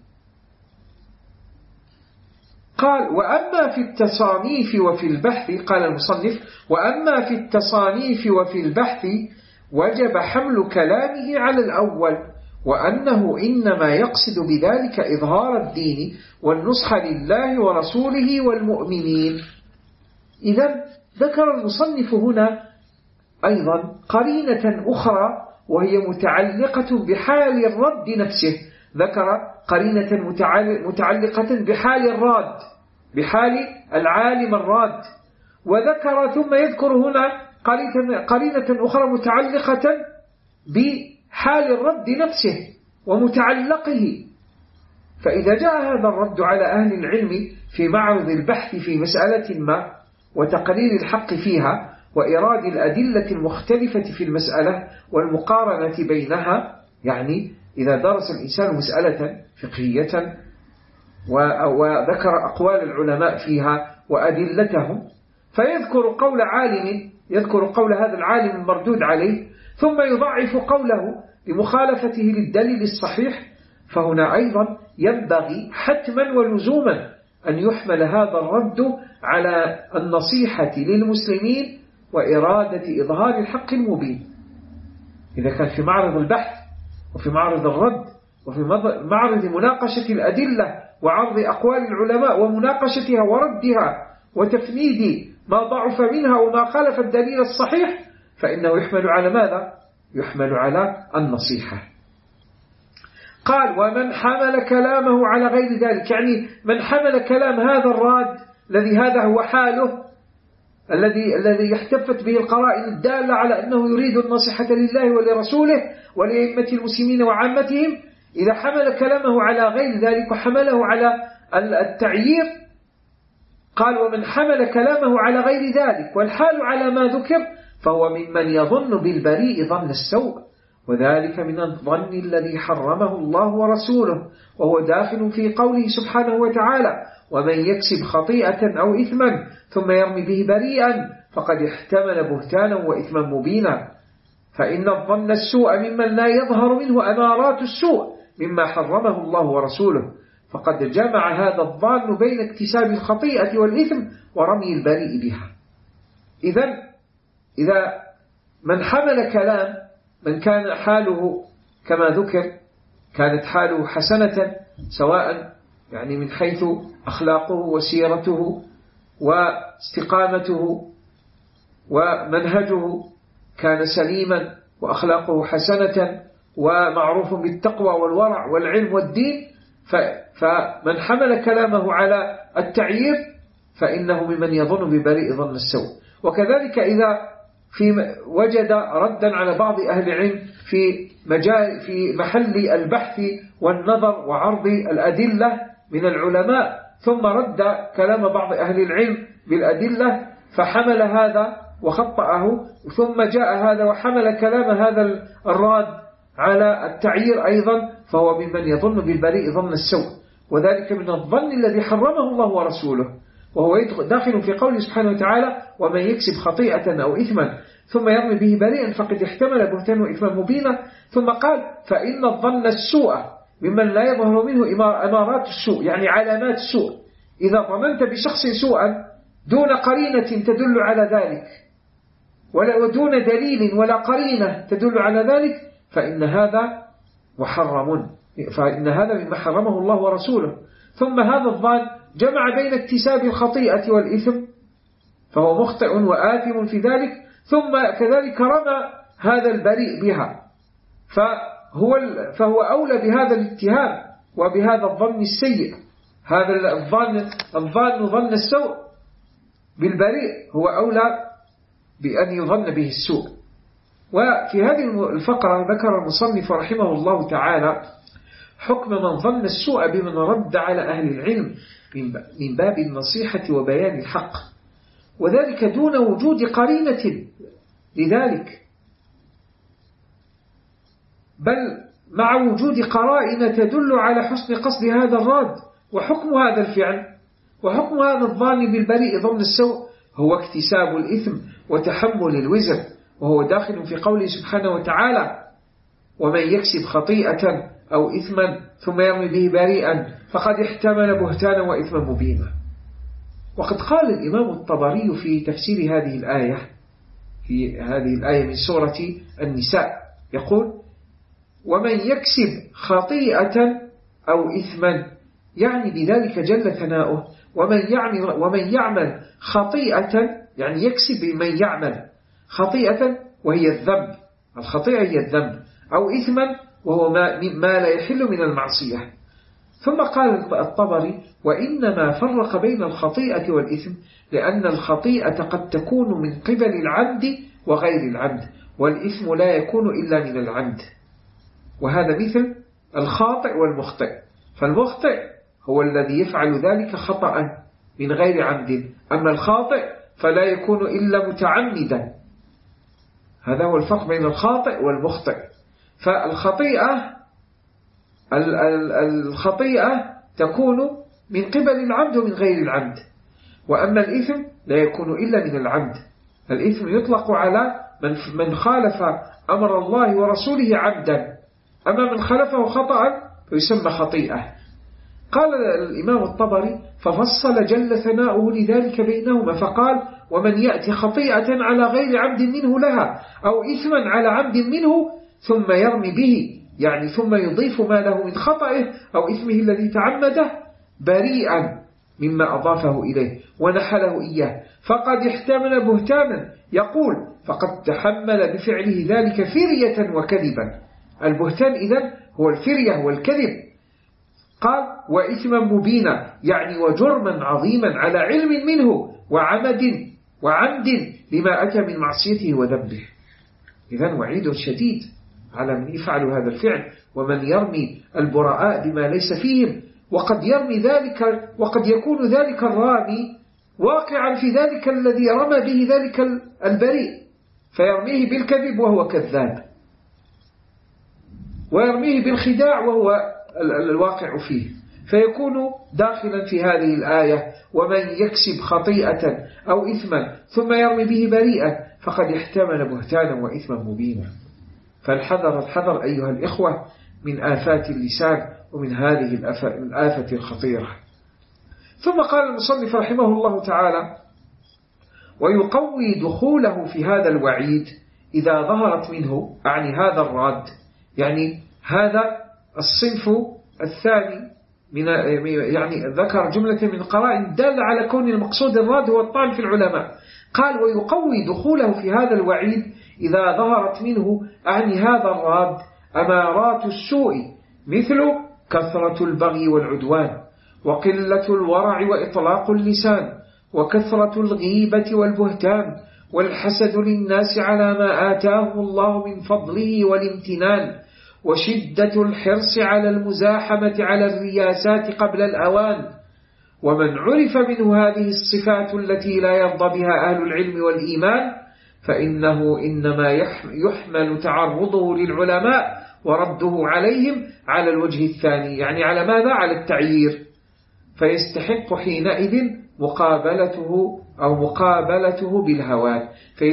قال وأما في التصانيف وفي البحث، قال المصنف وأما في التصانيف وفي البحث وجب حمل كلامه على الأول، وأنه إنما يقصد بذلك إظهار الدين والنصح لله ورسوله والمؤمنين. إذن ذكر المصنف هنا أيضا قرينة أخرى وهي متعلقة بحال الرد نفسه. ذكر قرينة متعلقة بحال الراد، بحال العالم الراد، وذكر ثم يذكر هنا قرينة أخرى متعلقة بحال الرد نفسه ومتعلقه. فإذا جاء هذا الرد على أهل العلم في معرض البحث في مسألة ما وتقرير الحق فيها وإيراد الأدلة المختلفة في المسألة والمقارنة بينها، يعني إذا درس الإنسان مسألة فقهية وذكر أقوال العلماء فيها وأدلتهم، فيذكر قول عالم، يذكر قول هذا العالم المردود عليه، ثم يضعف قوله لمخالفته للدليل الصحيح، فهنا أيضا ينبغي حتما ولزوما أن يحمل هذا الرد على النصيحة للمسلمين وإرادة إظهار الحق المبين. إذا كان في معرض البحث وفي معرض الرد وفي معرض مناقشة الأدلة وعرض أقوال العلماء ومناقشتها وردها وتفنيد ما ضعف منها وما خالف الدليل الصحيح، فإنه يحمل على ماذا؟ يحمل على النصيحة. قال ومن حمل كلامه على غير ذلك، يعني من حمل كلام هذا الراد الذي هذا هو حاله الذي يحتفت به القرائن الدالة على أنه يريد النصيحة لله ولرسوله ولأئمة المسلمين وعامتهم، إذا حمل كلامه على غير ذلك وحمله على التعيير، قال ومن حمل كلامه على غير ذلك والحال على ما ذكر فهو ممن يظن بالبريء ظن السوء، وذلك من الظن الذي حرمه الله ورسوله، وهو داخل في قوله سبحانه وتعالى ومن يكسب خطيئة أو إثما ثم يرمي به بريئا فقد احتمل بهتانا وإثما مبينا. فإن الظن السوء ممن لا يظهر منه أمارات السوء مما حرمه الله ورسوله، فقد جمع هذا الظن بين اكتساب الخطيئة والإثم ورمي البريء بها. إذا من حمل كلام من كان حاله كما ذكر كانت حاله حسنة، سواء يعني من حيث أخلاقه وسيرته واستقامته ومنهجه كان سليما وأخلاقه حسنة ومعروف بالتقوى والورع والعلم والدين، فمن حمل كلامه على التعيير فإنه ممن يظن ببريء ظن السوء. وكذلك إذا وجد ردا على بعض أهل العلم في محل البحث والنظر وعرض الأدلة من العلماء، ثم رد كلام بعض أهل العلم بالأدلة فحمل هذا وخطأه، ثم جاء هذا وحمل كلام هذا الراد على التعيير أيضا، فهو ممن يظن بالبريء ظن السوء، وذلك من الظن الذي حرمه الله ورسوله، وهو داخل في قوله سبحانه وتعالى ومن يكسب خطيئة أو إثما ثم يرمي به بريئا فقد احتمل بهتانا وإثما مبينا. ثم قال فإن الظن السوء ممن لا يظهر منه أمارات السوء، يعني علامات السوء. إذا ظننت بشخص سوءا دون قرينة تدل على ذلك ودون دليل ولا قرينة تدل على ذلك فإن هذا محرم، فإن هذا مما حرمه الله ورسوله. ثم هذا الظن جمع بين اكتساب الخطيئة والإثم فهو مخطئ وآثم في ذلك، ثم كذلك رمى هذا البريء بها، فهو أولى بهذا الاتهام وبهذا الظن السيء. هذا الظن ظن السوء بالبريء هو أولى بأن يظن به السوء. وفي هذه الفقرة ذكر المصنف رحمه الله تعالى حكم من ظن السوء بمن رد على أهل العلم من باب النصيحة وبيان الحق، وذلك دون وجود قرينة لذلك، بل مع وجود قرائن تدل على حسن قصد هذا الراد. وحكم هذا الفعل وحكم هذا الظن بالبريء ظن السوء هو اكتساب الإثم وتحمل الوزر، وهو داخل في قوله سبحانه وتعالى ومن يكسب خطيئة أو إثما ثم يرمي به بريئا فقد احتمل بهتانا وإثما مبينا. وقد قال الإمام الطبري في تفسير هذه الآية من سورة النساء يقول ومن يكسب خطيئة أو إثما، يعني بذلك جل ثناؤه، ومن يعمل خطيئة، يعني يكسب من يعمل خطيئة وهي الذنب، الخطيئة هي الذنب، أو إثما وهو ما لا يحل من المعصية. ثم قال الطبري: وإنما فرق بين الخطيئة والإثم لأن الخطيئة قد تكون من قبل العمد وغير العمد، والإثم لا يكون إلا من العمد. وهذا مثل الخاطئ والمخطئ، فالمخطئ هو الذي يفعل ذلك خطأ من غير عمد، أما الخاطئ فلا يكون إلا متعمدا. هذا هو الفرق بين الخاطئ والمخطئ. فالخطيئة تكون من قبل العمد ومن غير العمد، وأما الإثم لا يكون إلا من العمد. الإثم يطلق على من خالف أمر الله ورسوله عمدا، أما من خالفه خطأ فيسمى خطيئة. قال الإمام الطبري: ففصل جل ثناؤه لذلك بينهما فقال: ومن يأتي خطيئة على غير عمد منه لها أو إثما على عمد منه ثم يرمي به، يعني ثم يضيف ما له من خطئه أو إثمه الذي تعمده بريئا مما أضافه إليه ونحله إياه، فقد احتمل بهتانا، يقول فقد تحمل بفعله ذلك فرية وكذبا. البهتان إذن هو الفرية والكذب. قال: وإثما مبينا، يعني وجرما عظيما على علم منه وعمد لما أتى من معصيته وذنبه. إذن وعيد شديد على من يفعل هذا الفعل ومن يرمي البراء بما ليس فيهم، وقد يكون ذلك الرامي واقعا في ذلك الذي رمى به ذلك البريء، فيرميه بالكذب وهو كذاب، ويرميه بالخداع وهو الواقع فيه، فيكون داخلا في هذه الآية: ومن يكسب خطيئة أو إثما ثم يرمي به بريئا فقد احتمل بهتانا وإثما مبينا. فالحذر أيها الإخوة من آفات اللسان ومن هذه الآفة الخطيرة. ثم قال المصنف رحمه الله تعالى: ويقوي دخوله في هذا الوعيد إذا ظهرت منه، يعني هذا الراد، يعني هذا الصنف الثاني يعني ذكر جملة من قرائن دل على كون المقصود الراد هو الطعن في العلماء. قال: ويقوي دخوله في هذا الوعيد إذا ظهرت منه، يعني هذا الراد، أمارات السوء مثل كثرة البغي والعدوان، وقلة الورع وإطلاق اللسان، وكثرة الغيبة والبهتان، والحسد للناس على ما آتاه الله من فضله والامتنان، وشدة الحرص على المزاحمة على الرياسات قبل الأوان. ومن عرف منه هذه الصفات التي لا يرضى بها أهل العلم والإيمان فإنه إنما يحمل تعرضه للعلماء ورده عليهم على الوجه الثاني، يعني على ماذا؟ على التعيير، فيستحق حينئذ مقابلته بالهوان،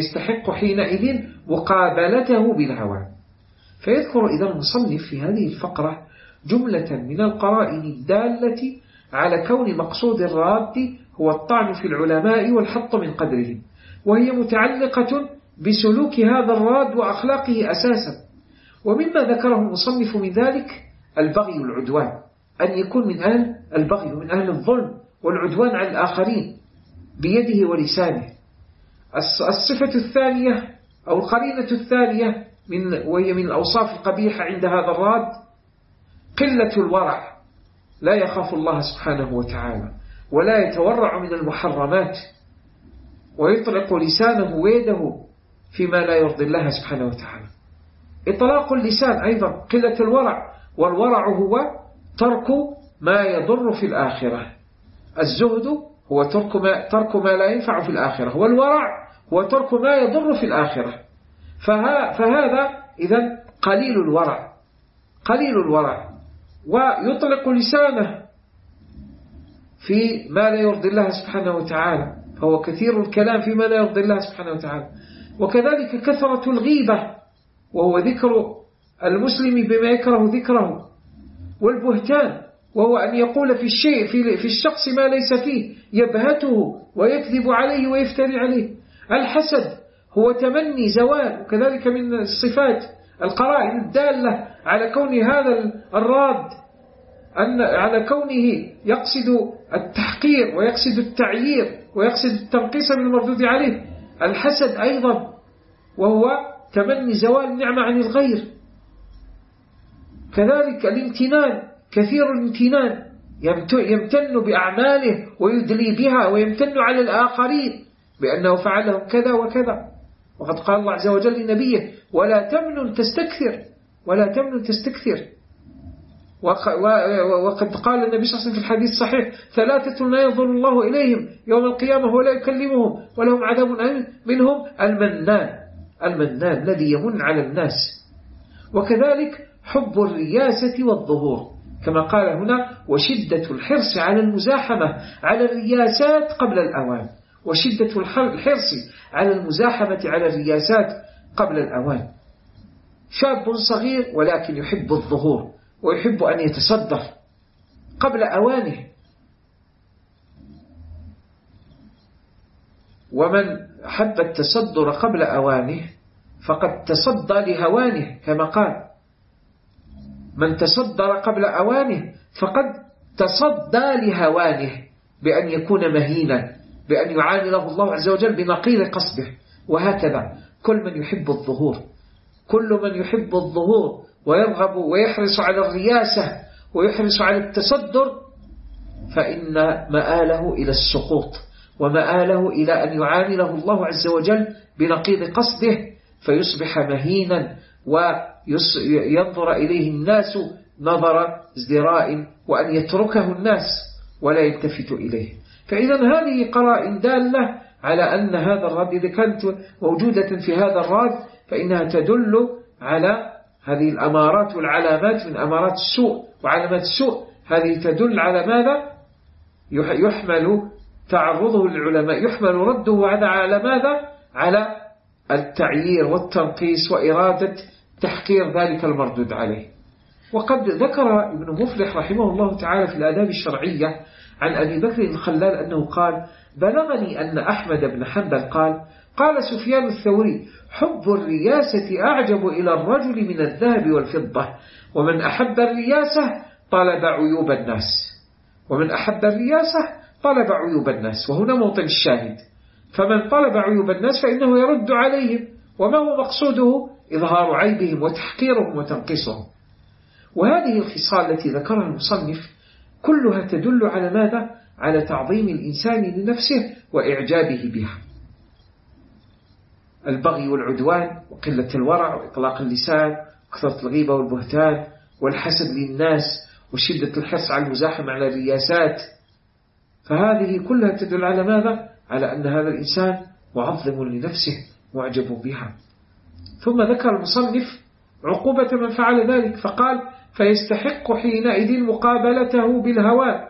فيذكر إذا المصنف في هذه الفقرة جملة من القرائن الدالة على كون مقصود الراد هو الطعن في العلماء والحط من قدرهم، وهي متعلقة بسلوك هذا الراد وأخلاقه أساسا. ومما ذكره المصنف من ذلك البغي والعدوان، أن يكون من أهل البغي ومن أهل الظلم والعدوان على الآخرين بيده ولسانه. الصفة الثانية أو القرينة الثانية وهي من الأوصاف القبيحة عند هذا الراد قلة الورع، لا يخاف الله سبحانه وتعالى ولا يتورع من المحرمات، ويطلق لسانه ويده فيما لا يرضي الله سبحانه وتعالى. إطلاق اللسان أيضا قلة الورع، والورع هو ترك ما يضر في الآخرة. الزهد هو ترك ما لا ينفع في الآخرة، والورع هو ترك ما يضر في الآخرة. فهذا إذن قليل الورع، ويطلق لسانه في ما لا يرضي الله سبحانه وتعالى، فهو كثير الكلام فيما لا يرضي الله سبحانه وتعالى. وكذلك كثرة الغيبة، وهو ذكر المسلم بما يكره ذكره. والبهتان وهو أن يقول في الشيء في الشخص ما ليس فيه، يبهته ويكذب عليه ويفتري عليه. الحسد هو تمني زوال، وكذلك من الصفات القرائن الدالة على كون هذا الراد على كونه يقصد التحقير ويقصد التعيير ويقصد التنقيص من المردود عليه. الحسد أيضا وهو تمني زوال النعمة عن الغير. كذلك الامتنان كثير الامتنان، يمتن بأعماله ويدلي بها ويمتن على الآخرين بأنه فعل لهم كذا وكذا. وقد قال الله عز وجل لنبيه: ولا تمنن تستكثر، ولا تمنن تستكثر. وقد قال النبي صلى الله عليه وسلم في الحديث الصحيح: 3 لا ينظر الله إليهم يوم القيامة ولا يكلمهم ولهم عذاب أليم، منهم المنان الذي يمن على الناس. وكذلك حب الرياسة والظهور، كما قال هنا: وشدة الحرص على المزاحمة على الرياسات قبل الأوان، وشدة الحرص على المزاحمة على الرياسات قبل الأوان. شاب صغير ولكن يحب الظهور ويحب أن يتصدر قبل أوانه. ومن حب التصدر قبل أوانه فقد تصدى لهوانه، كما قال: من تصدر قبل أوانه فقد تصدى لهوانه، بأن يكون مهينا، بأن يعامله الله عز وجل بنقيض قصده. وهكذا كل من يحب الظهور، كل من يحب الظهور ويرغب ويحرص على الرياسة ويحرص على التصدر، فإن مآله إلى السقوط، ومآله إلى أن يعامله الله عز وجل بنقيض قصده، فيصبح مهينا وينظر إليه الناس نظر ازدراء، وأن يتركه الناس ولا يلتفت إليه. فإذا هذه قرائن دالة على أن هذا الرد إذا كانت موجودة في هذا الرد فإنها تدل على هذه الأمارات والعلامات من أمارات السوء وعلامات السوء. هذه تدل على ماذا؟ يحمل تعرضه للعلماء، يحمل رده على ماذا؟ على التعيير والتنقيس وإرادة تحقير ذلك المردود عليه. وقد ذكر ابن مفلح رحمه الله تعالى في الآداب الشرعية عن أبي بكر الخلال أنه قال: بلغني أن أحمد بن حنبل قال سفيان الثوري: حب الرياسة أعجب إلى الرجل من الذهب والفضة، ومن أحب الرياسة طلب عيوب الناس، ومن أحب الرياسة طلب عيوب الناس. وهنا موطن الشاهد: فمن طلب عيوب الناس فإنه يرد عليهم، وما هو مقصوده؟ إظهار عيبهم وتحقيرهم وتنقيصهم. وهذه الخصال التي ذكرها المصنف كلها تدل على ماذا؟ على تعظيم الإنسان لنفسه وإعجابه بها. البغي والعدوان وقلة الورع وإطلاق اللسان وكثرة الغيبة والبهتان والحسد للناس وشدة الحرص على المزاحمة على الرياسات، فهذه كلها تدل على ماذا؟ على أن هذا الإنسان معظم لنفسه معجب بها. ثم ذكر المصنف عقوبة من فعل ذلك فقال: فيستحق حينئذ مقابلته بالهوان.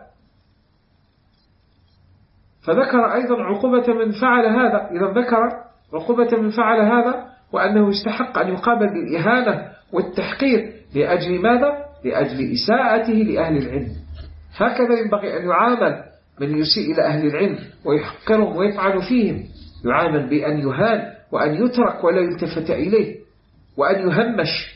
فذكر أيضا عقوبة من فعل هذا. إذا ذكر عقوبة من فعل هذا وأنه يستحق أن يقابل بالإهانة والتحقير لأجل ماذا؟ لأجل إساءته لأهل العلم. هكذا ينبغي أن يعامل من يسيء إلى أهل العلم ويحقرهم ويفعل فيهم، يعامل بأن يهان وأن يترك ولا يلتفت إليه وأن يهمش.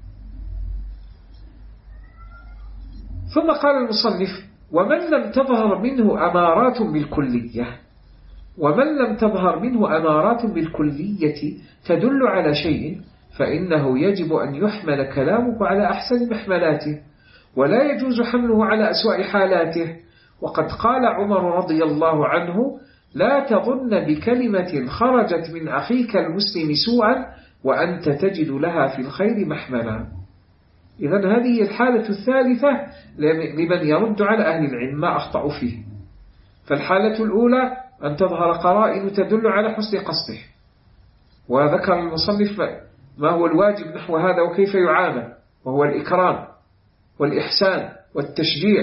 ثم قال المصنف: ومن لم تظهر منه أمارات بالكلية، ومن لم تظهر منه أمارات بالكلية تدل على شيء فإنه يجب أن يحمل كلامه على أحسن محملاته، ولا يجوز حمله على أسوأ حالاته. وقد قال عمر رضي الله عنه: لا تظن بكلمة خرجت من أخيك المسلم سوءا وأنت تجد لها في الخير محملا. إذن هذه الحالة الثالثة لمن يرد على أهل العلم ما أخطأوا فيه. فالحالة الأولى أن تظهر قرائن تدل على حسن قصده، وذكر المصنف ما هو الواجب نحو هذا وكيف يعامل، وهو الإكرام والإحسان والتشجيع.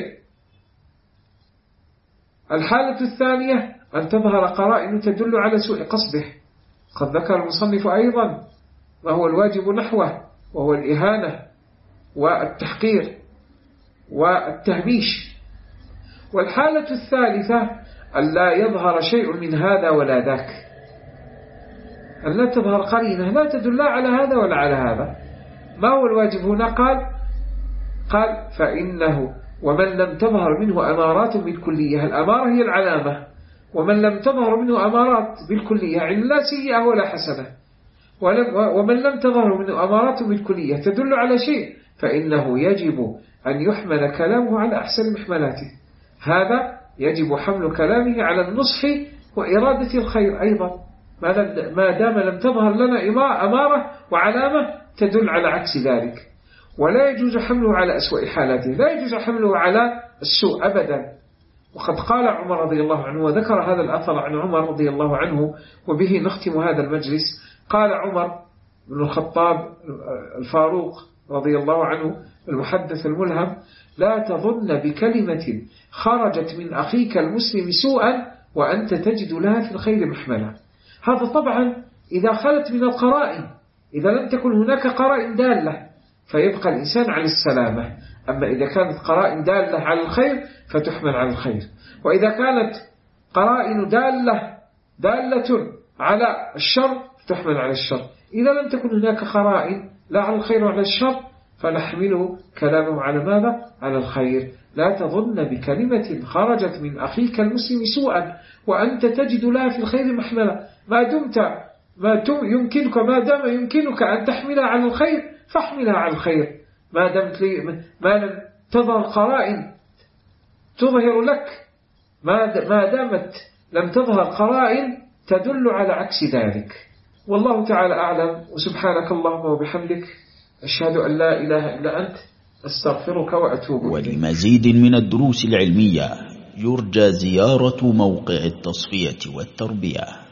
الحالة الثانية أن تظهر قرائن تدل على سوء قصده. قد ذكر المصنف أيضا ما هو الواجب نحوه، وهو الإهانة والتحقير والتهميش. والحالة الثالثة أن لا يظهر شيء من هذا ولا ذاك، أن لا تظهر قرينة لا تدل على هذا ولا على هذا. ما هو الواجب هنا؟ قال فإنه ومن لم تظهر منه أمارات بالكلية، الأمارة هي العلامة، ومن لم تظهر منه أمارات بالكلية يعني لا سيئة ولا حسنة، ومن لم تظهر منه أمارات بالكلية تدل على شيء، فإنه يجب أن يحمل كلامه على أحسن محملاته. هذا يجب حمل كلامه على النصح وإرادة الخير أيضا، ما دام لم تظهر لنا أمارة وعلامة تدل على عكس ذلك. ولا يجوز حمله على أسوأ حالاته، لا يجوز حمله على السوء أبدا. وقد قال عمر رضي الله عنه، وذكر هذا الأثر عن عمر رضي الله عنه، وبه نختم هذا المجلس. قال عمر بن الخطاب الفاروق رضي الله عنه المحدث الملهم: لا تظن بكلمة خرجت من أخيك المسلم سوءا وأنت تجد لها في الخير محملا. هذا طبعا إذا خلت من القرائن، إذا لم تكن هناك قرائن دالة فيبقى الإنسان على السلامة. أما إذا كانت قرائن دالة على الخير فتحمل على الخير، وإذا كانت قرائن دالة على الشر تحمل على الشر. إذا لم تكن هناك قرائن لا على الخير وعلى الشر فنحمله كلامه على ماذا؟ على الخير. لا تظن بكلمة خرجت من أخيك المسلم سوءا وأنت تجد لها في الخير محملا. ما دام يمكنك أن تحملها على الخير فاحملها على الخير، ما لم تظهر قرائن تظهر لك، ما دامت لم تظهر قرائن تدل على عكس ذلك. والله تعالى أعلم. وسبحانك اللهم وبحمدك، أشهد أن لا إله إلا أنت، أستغفرك وأتوب إليك. ولمزيد من الدروس العلمية يرجى زيارة موقع التصفية والتربية.